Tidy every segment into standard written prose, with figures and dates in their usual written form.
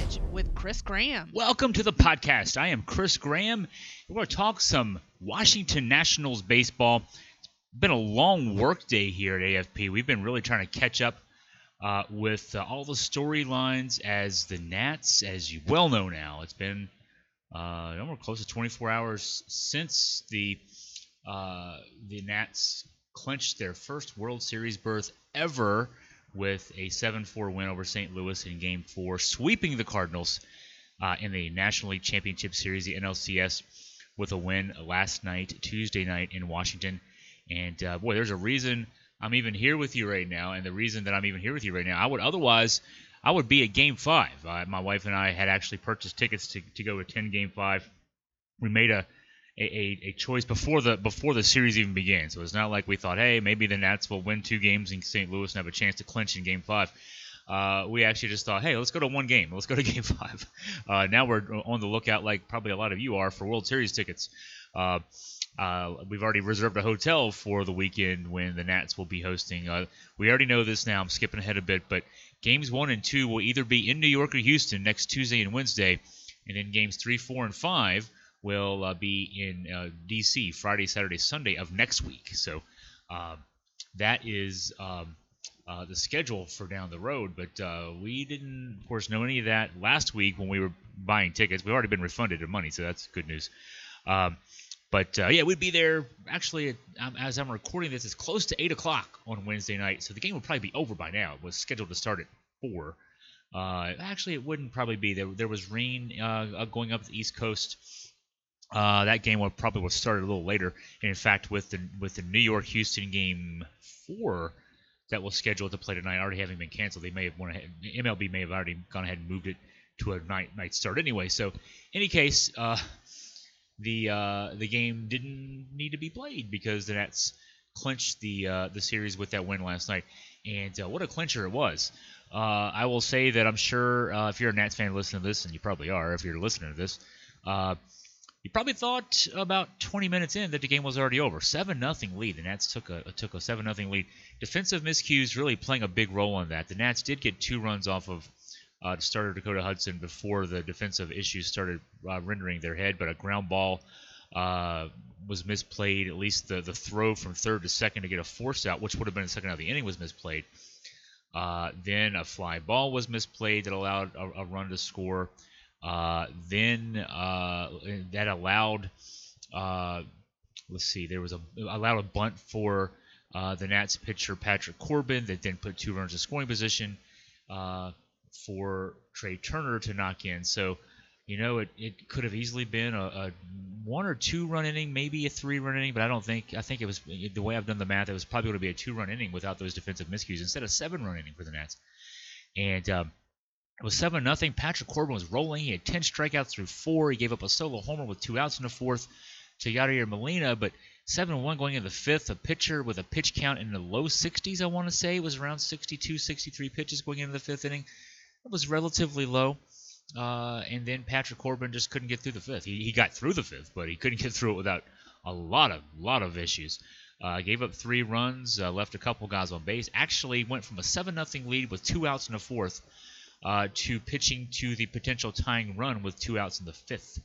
Edge with Chris Graham. Welcome to the podcast. I am Chris Graham. We're going to talk some Washington Nationals baseball. It's been a long work day here at AFP. We've been really trying to catch up with all the storylines as the Nats, as you well know now. It's been we're close to 24 hours since the Nats clinched their first World Series berth ever with a 7-4 win over St. Louis in Game 4, sweeping the Cardinals in the National League Championship Series, the NLCS, with a win last night, Tuesday night in Washington. And, there's a reason I'm even here with you right now, and the reason that I'm even here with you right now, I would be at Game 5. My wife and I had actually purchased tickets to go attend Game 5. We made a choice before the series even began. So it's not like we thought, hey, maybe the Nats will win 2 games in St. Louis and have a chance to clinch in Game 5. We actually just thought, hey, let's go to one game. Let's go to Game 5. Now we're on the lookout, like probably a lot of you are, for World Series tickets. We've already reserved a hotel for the weekend when the Nats will be hosting. We already know this now. I'm skipping ahead a bit, but Games 1 and 2 will either be in New York or Houston next Tuesday and Wednesday, and then Games 3, 4, and 5 will be in D.C. Friday, Saturday, Sunday of next week. So that is the schedule for down the road. But we didn't, of course, know any of that last week when we were buying tickets. We've already been refunded the money, so that's good news. We'd be there. Actually, as I'm recording this, it's close to 8 o'clock on Wednesday night, so the game will probably be over by now. It was scheduled to start at 4. Actually, it wouldn't probably be. There was rain going up the East Coast. That game would start a little later. And in fact, with the New York-Houston Game 4 that was scheduled to play tonight already having been canceled, MLB may have already gone ahead and moved it to a night start anyway. So, in any case, the game didn't need to be played because the Nats clinched the series with that win last night. And what a clincher it was. I will say that I'm sure if you're a Nats fan listening to this, and you probably are if you're listening to this, you probably thought about 20 minutes in that the game was already over. 7-0 lead. The Nats took a 7-0 lead. Defensive miscues really playing a big role on that. The Nats did get 2 runs off of starter Dakota Hudson before the defensive issues started rendering their head, but a ground ball was misplayed. At least the throw from third to second to get a force out, which would have been the second out of the inning, was misplayed. Then a fly ball was misplayed that allowed a run to score. Then that allowed, allowed a bunt for the Nats pitcher Patrick Corbin that then put 2 runners in scoring position for Trey Turner to knock in. So, it could have easily been a 1 or 2 run inning, maybe a 3-run inning, but I think it was, the way I've done the math, it was probably going to be a 2-run inning without those defensive miscues instead of 7-run inning for the Nats. And it was 7-0. Patrick Corbin was rolling. He had 10 strikeouts through 4. He gave up a solo homer with 2 outs in the 4th to Yadier Molina, but 7-1 going into the 5th. A pitcher with a pitch count in the low 60s, I want to say. It was around 62, 63 pitches going into the 5th inning. It was relatively low. And then Patrick Corbin just couldn't get through the 5th. He got through the 5th, but he couldn't get through it without a lot of issues. Gave up 3 runs, left a couple guys on base. Actually went from a 7-0 lead with 2 outs in the 4th to pitching to the potential tying run with 2 outs in the 5th.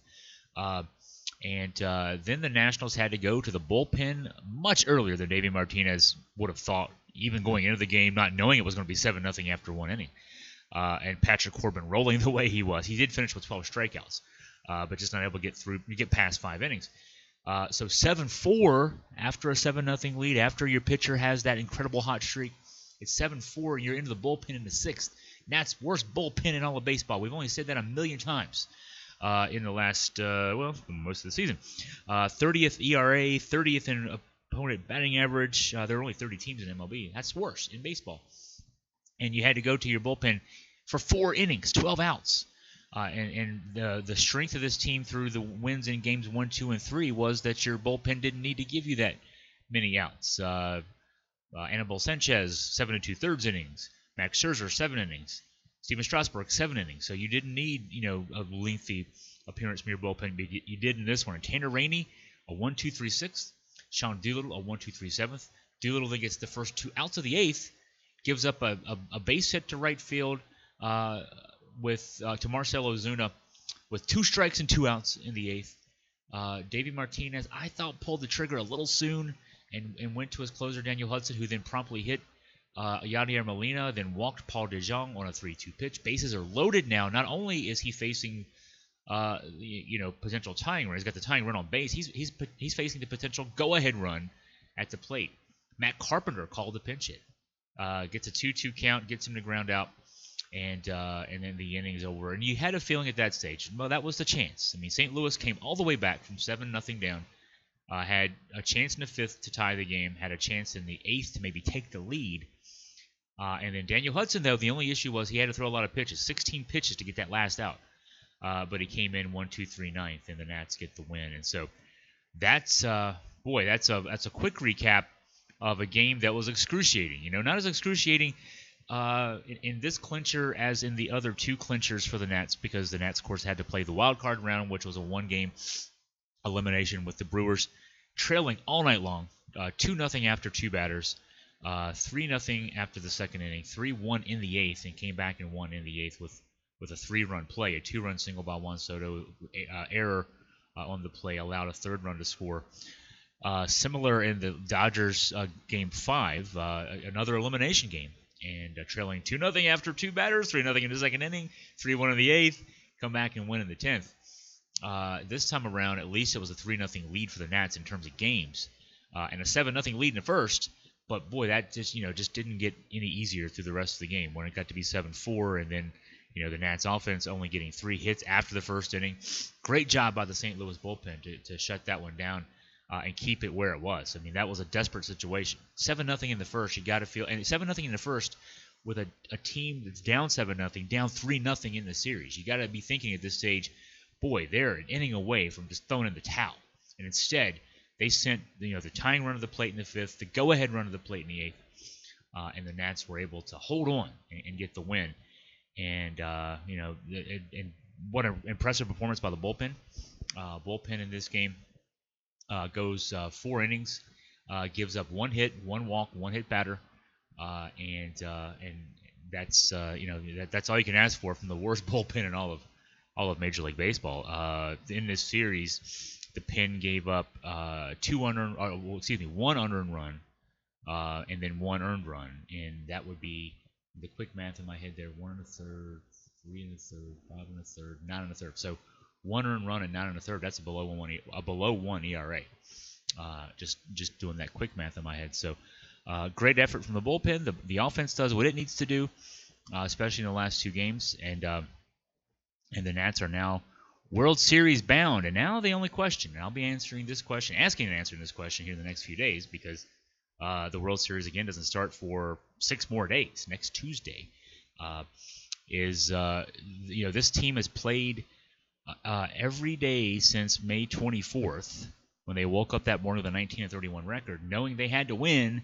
Then the Nationals had to go to the bullpen much earlier than Davey Martinez would have thought, even going into the game, not knowing it was going to be 7-0 after 1 inning. And Patrick Corbin rolling the way he was. He did finish with 12 strikeouts, but just not able to get past 5 innings. So 7-4 after a 7-0 lead, after your pitcher has that incredible hot streak. It's 7-4, and you're into the bullpen in the 6th. Nats' worst bullpen in all of baseball. We've only said that a million times in the last, most of the season. 30th ERA, 30th in opponent batting average. There are only 30 teams in MLB. That's worse in baseball. And you had to go to your bullpen for 4 innings, 12 outs. And the strength of this team through the wins in games 1, 2, and 3 was that your bullpen didn't need to give you that many outs. Anibal Sanchez, 7 2/3 innings. Max Scherzer, 7 innings. Steven Strasburg, 7 innings. So you didn't need, a lengthy appearance from your bullpen, but you did in this one. And Tanner Rainey, a 1-2-3-6. Sean Doolittle, a 1-2-3-7. Doolittle then gets the first 2 outs of the 8th, gives up a base hit to right field, to Marcell Ozuna with 2 strikes and 2 outs in the 8th. Davey Martinez, I thought, pulled the trigger a little soon and went to his closer, Daniel Hudson, who then promptly hit Yadier Molina, then walked Paul DeJong on a 3-2 pitch. Bases are loaded now. Not only is he facing potential tying run. He's got the tying run on base. He's facing the potential go-ahead run at the plate. Matt Carpenter called the pinch hit. Gets a 2-2 count, gets him to ground out, and then the inning's over. And you had a feeling at that stage, well, that was the chance. I mean, St. Louis came all the way back from 7-0 down, had a chance in the 5th to tie the game, had a chance in the 8th to maybe take the lead. And then Daniel Hudson, though, the only issue was he had to throw a lot of pitches, 16 pitches to get that last out. But he came in 1-2-3 ninth, and the Nats get the win. And so that's a quick recap of a game that was excruciating. Not as excruciating in this clincher as in the other 2 clinchers for the Nats, because the Nats, of course, had to play the wild card round, which was a 1-game elimination with the Brewers trailing all night long, 2-0 after 2 batters, 3-0 after the 2nd inning, 3-1 in the 8th, and came back and won in the 8th with a 3-run play. A 2-run single by Juan Soto error on the play allowed a 3rd run to score. Similar in the Dodgers Game 5, another elimination game, and trailing 2-0 after 2 batters, 3-0 in the 2nd inning, 3-1 in the 8th, come back and win in the 10th. This time around, at least it was a 3-0 lead for the Nats in terms of games, and a 7-0 lead in the 1st. But boy, that just didn't get any easier through the rest of the game when it got to be 7-4, and then the Nats offense only getting 3 hits after the 1st inning. Great job by the St. Louis bullpen to shut that one down and keep it where it was. I mean, that was a desperate situation. 7-0 in the 1st, you got to feel, and 7-0 in the 1st with a team that's down 7-0, down 3-0 in the series. You got to be thinking at this stage, boy, they're an inning away from just throwing in the towel. And instead, they sent the tying run to the plate in the 5th, the go-ahead run to the plate in the 8th, and the Nats were able to hold on and get the win. And and what an impressive performance by the bullpen. Bullpen in this game goes 4 innings, gives up 1 hit, 1 walk, 1 hit batter, and that's that's all you can ask for from the worst bullpen in all of Major League Baseball. In this series, the pen gave up 1 unearned run, and then 1 earned run, and that would be the quick math in my head there: 1 1/3, 3 1/3, 5 1/3, 9 1/3. So 1 earned run and 9 1/3. That's a below 1 ERA. Just doing that quick math in my head. So great effort from the bullpen. The offense does what it needs to do, especially in the last 2 games. And the Nats are now World Series bound. And now the only question, and I'll be asking and answering this question here in the next few days, because the World Series again doesn't start for 6 more days. Next Tuesday this team has played every day since May 24th, when they woke up that morning with a 19-31 record, knowing they had to win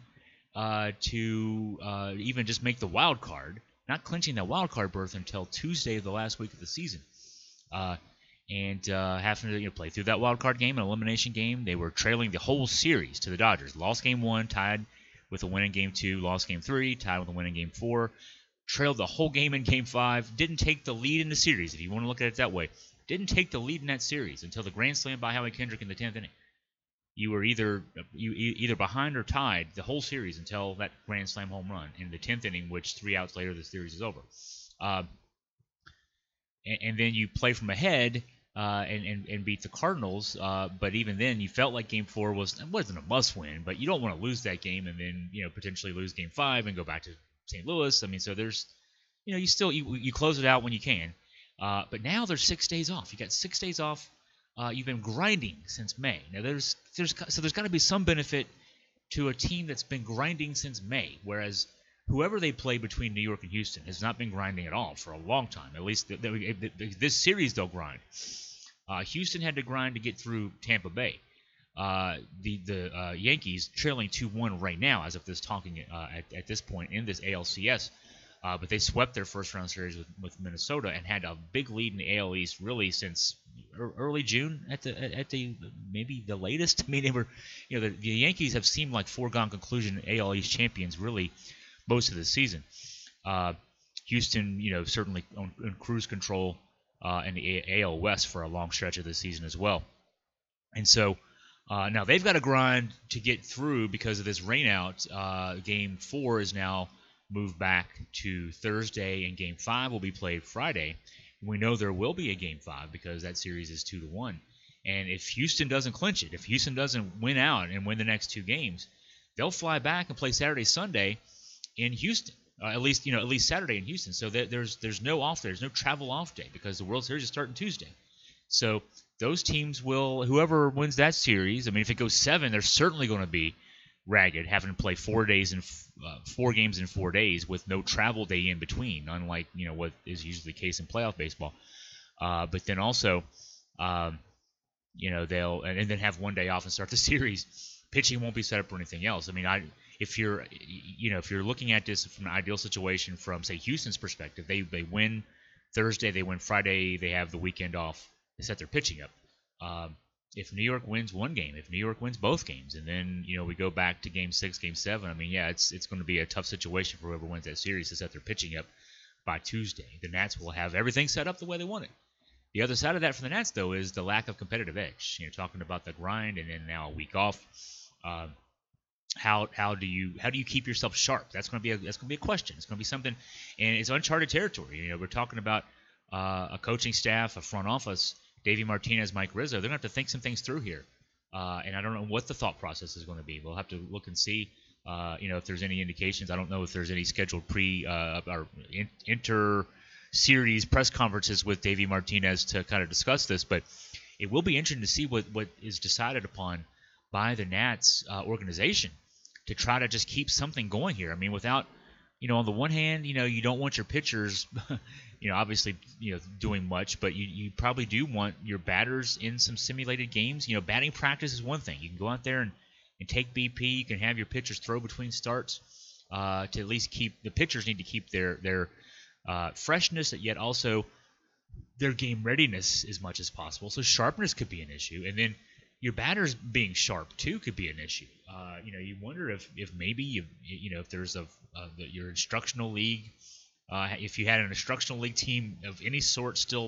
to even just make the wild card, not clinching that wild card berth until Tuesday of the last week of the season. And having to play through that wild card game, an elimination game. They were trailing the whole series to the Dodgers. Lost Game 1, tied with a win in Game 2. Lost Game 3, tied with a win in Game 4. Trailed the whole game in Game 5. Didn't take the lead in the series, if you want to look at it that way. Didn't take the lead in that series until the grand slam by Howie Kendrick in the 10th inning. You were either behind or tied the whole series until that grand slam home run in the 10th inning, which 3 outs later the series is over. And then you play from ahead and beat the Cardinals. But even then, you felt like Game 4 wasn't a must-win. But you don't want to lose that game and then potentially lose Game 5 and go back to St. Louis. I mean, so there's you close it out when you can. But now there's 6 days off. You got 6 days off. You've been grinding since May. Now there's got to be some benefit to a team that's been grinding since May, whereas whoever they play between New York and Houston has not been grinding at all for a long time. At least this series they'll grind. Houston had to grind to get through Tampa Bay. The Yankees trailing 2-1 right now as of this talking at this point in this ALCS. But they swept their first round series with Minnesota and had a big lead in the AL East really since early June at the maybe the latest. I mean, they were the Yankees have seemed like foregone conclusion AL East champions really most of the season. Houston, certainly on cruise control in the AL West for a long stretch of the season as well. And so now they've got to grind to get through because of this rainout. Game 4 is now moved back to Thursday, and Game 5 will be played Friday. We know there will be a Game 5 because that series is 2-1. And if Houston doesn't clinch it, if Houston doesn't win out and win the next 2 games, they'll fly back and play Saturday, Sunday in Houston. At least Saturday in Houston. So there's no off there. There's no travel off day because the World Series is starting Tuesday. So those teams whoever wins that series, I mean, if it goes 7, they're certainly going to be ragged, having to play 4 games in 4 days with no travel day in between, unlike what is usually the case in playoff baseball. But then also, they'll and then have 1 day off and start the series. Pitching won't be set up for anything else. I mean, if you're looking at this from an ideal situation from, say, Houston's perspective, they win Thursday, they win Friday, they have the weekend off. They set their pitching up. If New York wins 1 game, if New York wins both games, and then we go back to Game 6, Game 7, I mean, yeah, it's going to be a tough situation for whoever wins that series to set their pitching up by Tuesday. The Nats will have everything set up the way they want it. The other side of that for the Nats, though, is the lack of competitive edge. Talking about the grind and then now a week off. How do you keep yourself sharp? That's going to be a question. It's going to be something, and it's uncharted territory. We're talking about a coaching staff, a front office. Davey Martinez, Mike Rizzo, they're going to have to think some things through here. And I don't know what the thought process is going to be. We'll have to look and see, if there's any indications. I don't know if there's any scheduled or inter-series press conferences with Davey Martinez to kind of discuss this. But it will be interesting to see what is decided upon by the Nats organization to try to just keep something going here. I mean, without on the one hand, you don't want your pitchers, obviously, doing much, but you probably do want your batters in some simulated games. Batting practice is one thing. You can go out there and take BP. You can have your pitchers throw between starts to at least keep the pitchers need to keep their freshness, yet also their game readiness as much as possible. So sharpness could be an issue, and then your batters being sharp too could be an issue. You wonder if maybe if there's your instructional league, if you had an instructional league team of any sort still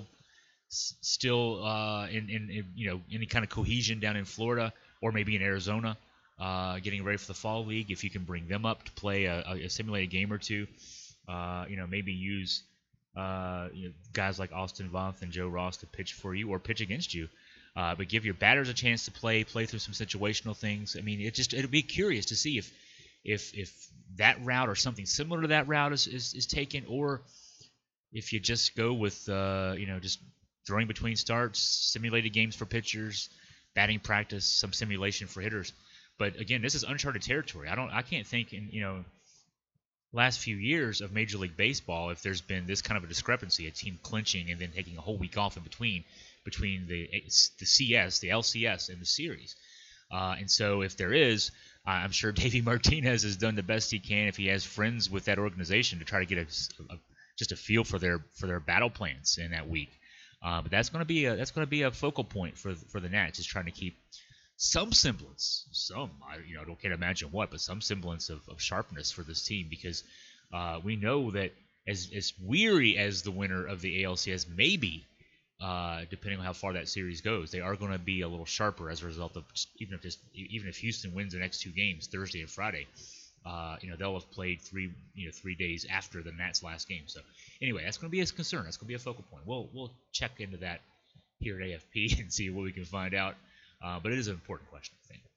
in any kind of cohesion down in Florida or maybe in Arizona, getting ready for the fall league, if you can bring them up to play a simulated game or two, maybe use guys like Austin Voth and Joe Ross to pitch for you or pitch against you. But give your batters a chance to play through some situational things. I mean, it'll be curious to see if that route or something similar to that route is taken, or if you just go with just throwing between starts, simulated games for pitchers, batting practice, some simulation for hitters. But again, this is uncharted territory. I can't think in last few years of Major League Baseball if there's been this kind of a discrepancy, a team clinching and then taking a whole week off in between the CS, the LCS, and the series. And so if there is, I'm sure Davey Martinez has done the best he can if he has friends with that organization to try to get just a feel for their battle plans in that week. But that's going to be a focal point for the Nats, is trying to keep some semblance, I can't imagine what, but some semblance of sharpness for this team, because we know that as weary as the winner of the ALCS may be, depending on how far that series goes, they are going to be a little sharper as a result of even if Houston wins the next 2 games, Thursday and Friday, they'll have played 3 days after the Nats' last game. So anyway, that's going to be a concern. That's going to be a focal point. We'll check into that here at AFP and see what we can find out. But it is an important question, I think.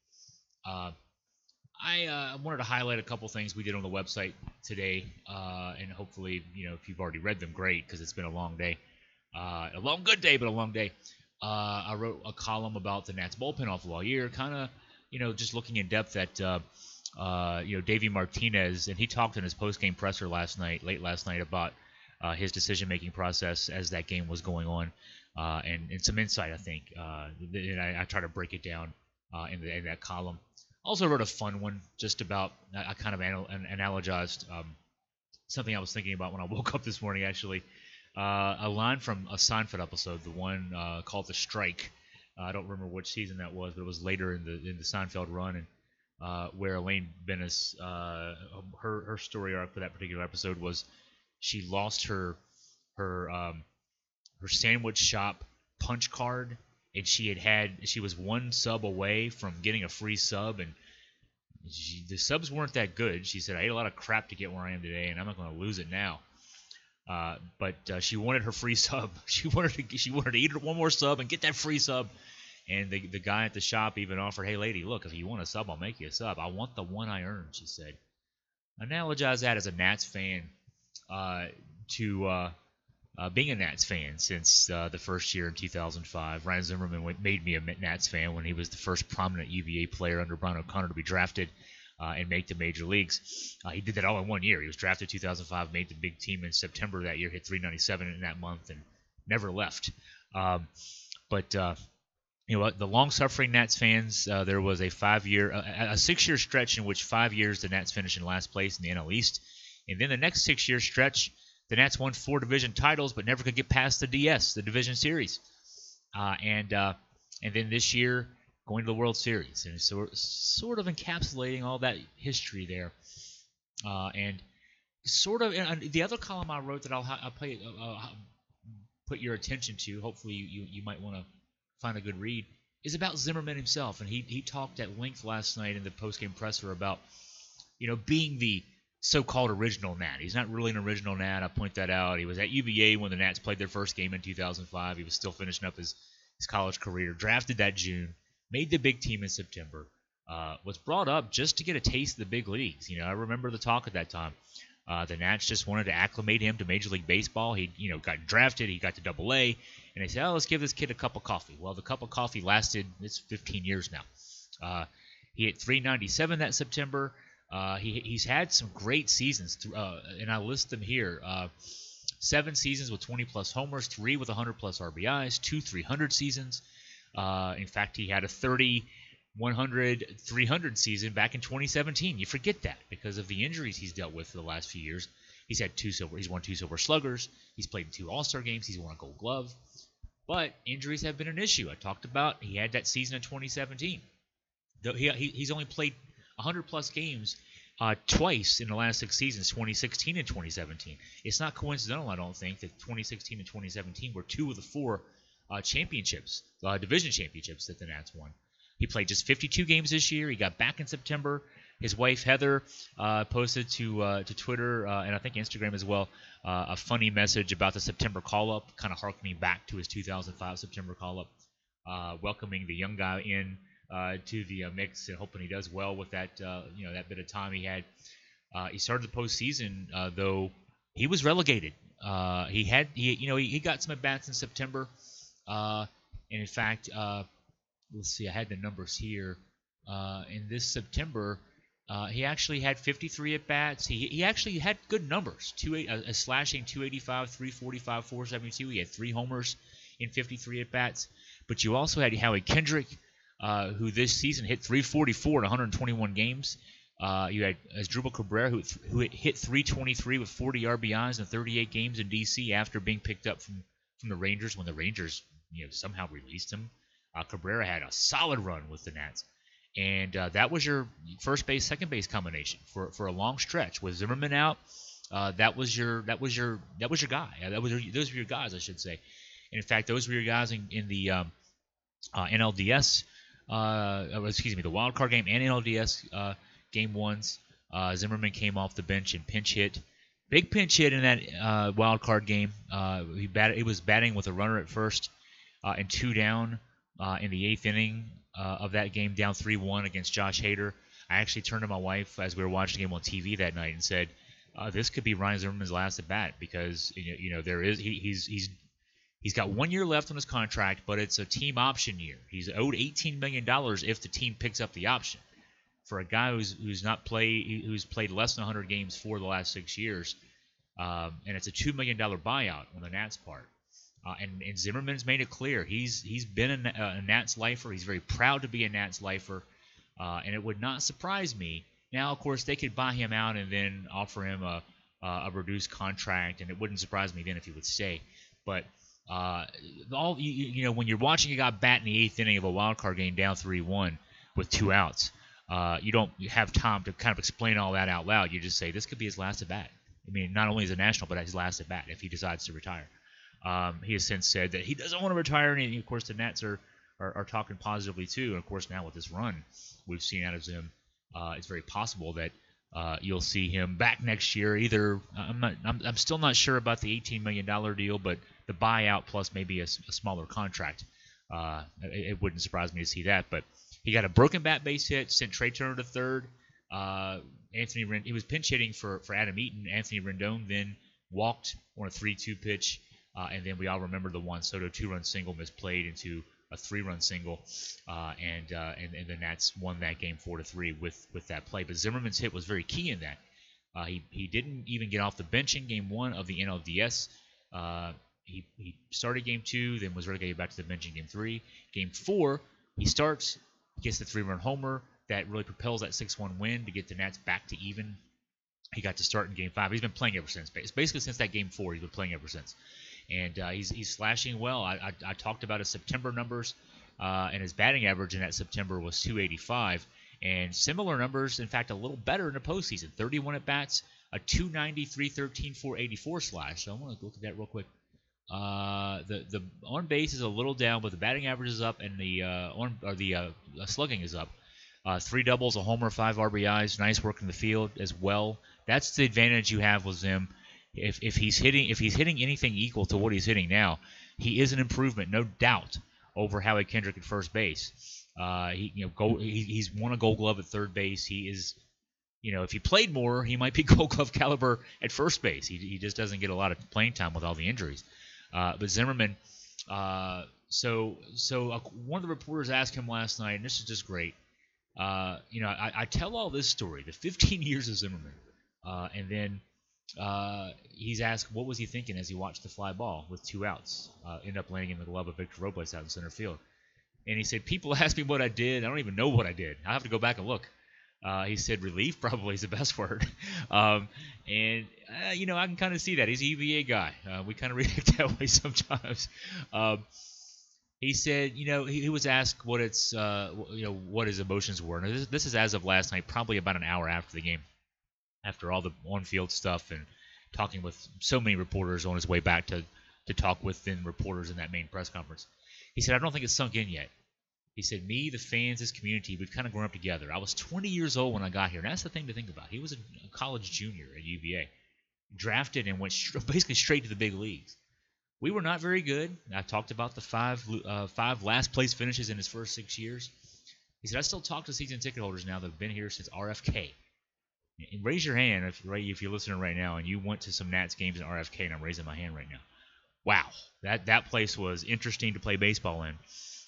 I wanted to highlight a couple things we did on the website today, and hopefully, if you've already read them, great, because it's been a long day. A long good day, but a long day. I wrote a column about the Nats bullpen all year, kind of, just looking in depth at, Davey Martinez, and he talked in his post-game presser late last night about his decision-making process as that game was going on, and some insight, I think. And I try to break it down in that column. Also wrote a fun one just about, I kind of analogized something I was thinking about when I woke up this morning, actually. A line from a Seinfeld episode, the one called The Strike. I don't remember which season that was, but it was later in the Seinfeld run, and where Elaine Bennis, her story arc for that particular episode was she lost her her sandwich shop punch card, and she was one sub away from getting a free sub, and the subs weren't that good. She said, I ate a lot of crap to get where I am today, and I'm not going to lose it now. But she wanted her free sub. She wanted to eat one more sub and get that free sub. And the guy at the shop even offered, hey, lady, look, if you want a sub, I'll make you a sub. I want the one I earned, she said. Analogize that as a Nats fan to being a Nats fan since the first year in 2005. Ryan Zimmerman made me a Nats fan when he was the first prominent UVA player under Brian O'Connor to be drafted and make the major leagues. He did that all in 1 year. He was drafted 2005, made the big team in September that year, hit 397 in that month, and never left. But you know what? The long-suffering Nats fans, there was a 6-year stretch in which 5 years the Nats finished in last place in the NL East. And then the next 6-year stretch, the Nats won 4 division titles but never could get past the DS, the division series. And then this year, going to the World Series. And so sort of encapsulating all that history there. And sort of the other column I wrote that I'll put your attention to, hopefully you might want to find a good read, is about Zimmerman himself. And he talked at length last night in the postgame presser about, being the so-called original Nat. He's not really an original Nat. I point that out. He was at UVA when the Nats played their first game in 2005. He was still finishing up his college career. Drafted that June. Made the big team in September. Was brought up just to get a taste of the big leagues. I remember the talk at that time. The Nats just wanted to acclimate him to Major League Baseball. He, got drafted. He got to Double-A, and they said, "Oh, let's give this kid a cup of coffee." Well, the cup of coffee lasted. It's 15 years now. He hit 397 that September. He's had some great seasons, and I list them here. 7 seasons with 20-plus homers, 3 with 100-plus RBIs, 2 300 seasons. In fact, he had a 30, 100, 300 season back in 2017. You forget that because of the injuries he's dealt with for the last few years. He's won 2 Silver Sluggers. He's played in 2 All-Star games. He's won a Gold Glove. But injuries have been an issue. I talked about he had that season in 2017. He's only played 100-plus games twice in the last 6 seasons, 2016 and 2017. It's not coincidental, I don't think, that 2016 and 2017 were 2 of the 4 championships, division championships that the Nats won. He played just 52 games this year. He got back in September. His wife, Heather, posted to Twitter and I think Instagram as well a funny message about the September call-up, kind of harkening back to his 2005 September call-up, welcoming the young guy in to the mix and hoping he does well with that that bit of time he had. He started the postseason, though he was relegated. He got some at-bats in September. And in fact, let's see, I had the numbers here. In this September, he actually had 53 at-bats. He actually had good numbers, a slashing 285, 345, 472. He had 3 homers in 53 at-bats. But you also had Howie Kendrick, who this season hit 344 in 121 games. You had Asdrubal Cabrera, who hit 323 with 40 RBIs in 38 games in D.C. after being picked up from the Rangers when the Rangers somehow released him. Cabrera had a solid run with the Nats, and that was your first base, second base combination for a long stretch with Zimmerman out. That was your guy. Those were your guys, I should say. And in fact, those were your guys in the NLDS. The wild card game and NLDS game ones. Zimmerman came off the bench and pinch hit. Big pinch hit in that wild card game. He was batting with a runner at first and 2 down in the 8th inning of that game, down 3-1 against Josh Hader. I actually turned to my wife as we were watching the game on TV that night and said, "This could be Ryan Zimmerman's last at bat because he's got 1 year left on his contract, but it's a team option year. He's owed $18 million if the team picks up the option. For a guy who's played less than 100 games for the last 6 years, and it's a $2 million buyout on the Nats part. And Zimmerman's made it clear he's been a Nats lifer. He's very proud to be a Nats lifer, and it would not surprise me. Now, of course, they could buy him out and then offer him a reduced contract, and it wouldn't surprise me then if he would stay. But when you're watching a guy bat in the 8th inning of a wild card game down 3-1 with 2 outs, you don't have time to kind of explain all that out loud. You just say this could be his last at bat. I mean, not only as a national, but his last at bat if he decides to retire. He has since said that he doesn't want to retire, and of course the Nats are talking positively too. And of course now with this run we've seen out of him, it's very possible that you'll see him back next year. Either I'm still not sure about the $18 million deal, but the buyout plus maybe a smaller contract. It wouldn't surprise me to see that. But he got a broken bat base hit, sent Trey Turner to third. He was pinch hitting for Adam Eaton. Anthony Rendon then walked on a 3-2 pitch, and then we all remember the Juan Soto 2-run single misplayed into a 3-run single, and the Nats won that game 4-3 with that play. But Zimmerman's hit was very key in that. He didn't even get off the bench in Game 1 of the NLDS. He started Game 2, then was relegated back to the bench in Game 3. Game 4, he starts, gets the 3-run homer. That really propels that 6-1 win to get the Nats back to even. He got to start in Game 5. He's been playing ever since. Basically since that Game 4, he's been playing ever since. And he's slashing well. I talked about his September numbers, and his batting average in that September was .285. And similar numbers, in fact, a little better in the postseason. 31 at-bats, a .290, .313, .484 slash. So I want to look at that real quick. The on base is a little down, but the batting average is up, and the slugging is up. 3 doubles, a homer, 5 RBIs. Nice work in the field as well. That's the advantage you have with Zim. If he's hitting anything equal to what he's hitting now, he is an improvement, no doubt, over Howie Kendrick at first base. He's won a Gold Glove at third base. He is, if he played more, he might be Gold Glove caliber at first base. He just doesn't get a lot of playing time with all the injuries. But Zimmerman, one of the reporters asked him last night, and this is just great. I tell all this story, the 15 years of Zimmerman, and then he's asked what was he thinking as he watched the fly ball with 2 outs end up landing in the glove of Victor Robles out in center field. And he said, people ask me what I did. I don't even know what I did. I have to go back and look. He said relief probably is the best word. I can kind of see that. He's a UVA guy. We kind of react that way sometimes. He said, he was asked what what his emotions were. And this is as of last night, probably about an hour after the game, after all the on-field stuff and talking with so many reporters on his way back to talk with then reporters in that main press conference. He said, I don't think it's sunk in yet. He said, me, the fans, this community, we've kind of grown up together. I was 20 years old when I got here, and that's the thing to think about. He was a college junior at UVA, drafted and went basically straight to the big leagues. We were not very good. I talked about the five last place finishes in his first 6 years. He said, I still talk to season ticket holders now that have been here since RFK. And raise your hand if you're listening right now and you went to some Nats games in RFK, and I'm raising my hand right now. Wow, that place was interesting to play baseball in.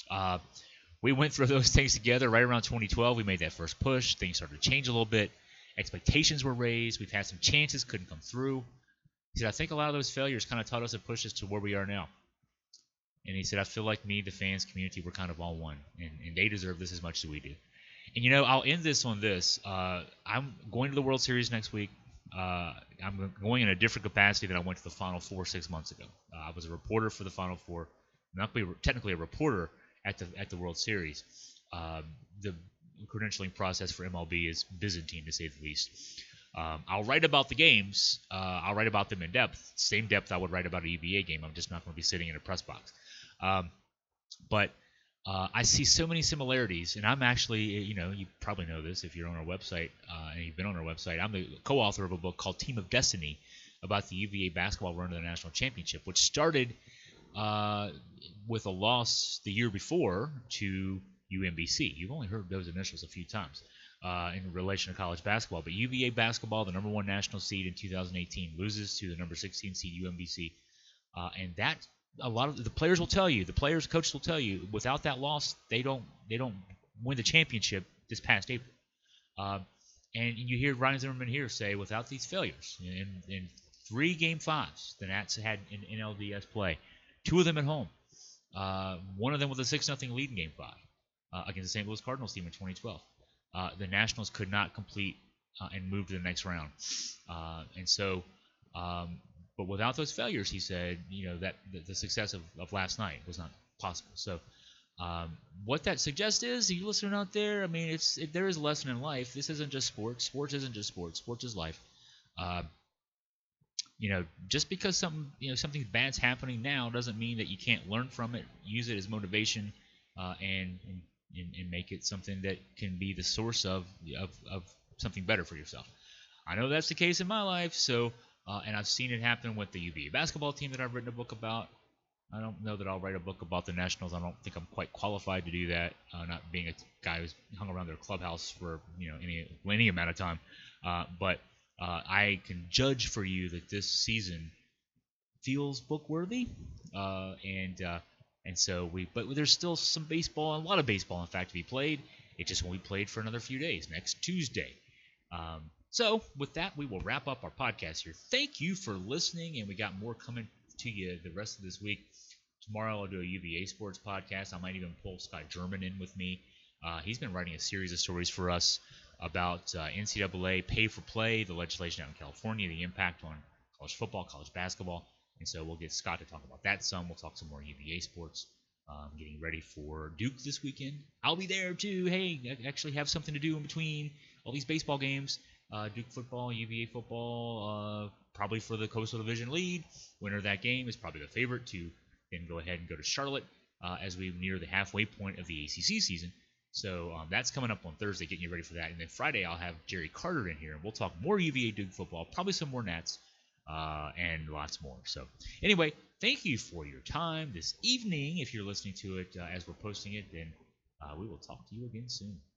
We went through those things together right around 2012. We made that first push. Things started to change a little bit. Expectations were raised. We've had some chances, couldn't come through. He said, I think a lot of those failures kind of taught us and pushed us to where we are now. And he said, I feel like me, the fans, community, we're kind of all one. And they deserve this as much as we do. And, I'll end this on this. I'm going to the World Series next week. I'm going in a different capacity than I went to the Final Four 6 months ago. I was a reporter for the Final Four. I'm not technically a reporter at the World Series. The credentialing process for MLB is Byzantine, to say the least. I'll write about the games. I'll write about them in depth. Same depth I would write about a UVA game. I'm just not going to be sitting in a press box. But I see so many similarities, and I'm actually, you probably know this if you're on our website, and you've been on our website. I'm the co-author of a book called Team of Destiny about the UVA basketball run to the national championship, which started with a loss the year before to UMBC. You've only heard those initials a few times in relation to college basketball, but UVA basketball, the number 1 national seed in 2018, loses to the number 16 seed UMBC, and that. A lot of the players will tell you, coaches will tell you, without that loss, they don't win the championship this past April. And you hear Ryan Zimmerman here say, without these failures, in 3 Game 5s the Nats had in NLDS play, 2 of them at home, one of them with a 6-0 lead in Game 5 against the St. Louis Cardinals team in 2012. The Nationals could not complete and move to the next round. But without those failures, he said, that the success of last night was not possible. So what that suggests is, you listening out there, I mean, there is a lesson in life. This isn't just sports. Sports isn't just sports. Sports is life. just because something bad's happening now doesn't mean that you can't learn from it, use it as motivation, and make it something that can be the source of something better for yourself. I know that's the case in my life, so and I've seen it happen with the UVA basketball team that I've written a book about. I don't know that I'll write a book about the Nationals. I don't think I'm quite qualified to do that. Not being a guy who's hung around their clubhouse for any amount of time, but I can judge for you that this season feels book worthy, and so but there's still some baseball, a lot of baseball, in fact, to be played. It just won't be played for another few days, next Tuesday. So with that, we will wrap up our podcast here. Thank you for listening, and we got more coming to you the rest of this week. Tomorrow I'll do a UVA sports podcast. I might even pull Scott German in with me. He's been writing a series of stories for us about NCAA pay for play, the legislation out in California, the impact on college football, college basketball. And so we'll get Scott to talk about that some. We'll talk some more UVA sports. Getting ready for Duke this weekend. I'll be there too. Hey, I actually have something to do in between all these baseball games. Duke football, UVA football, probably for the Coastal Division lead. Winner of that game is probably the favorite to then go ahead and go to Charlotte as we near the halfway point of the ACC season. So that's coming up on Thursday, getting you ready for that. And then Friday, I'll have Jerry Carter in here, and we'll talk more UVA Duke football, probably some more Nats, and lots more. So anyway, thank you for your time this evening. If you're listening to it as we're posting it, then we will talk to you again soon.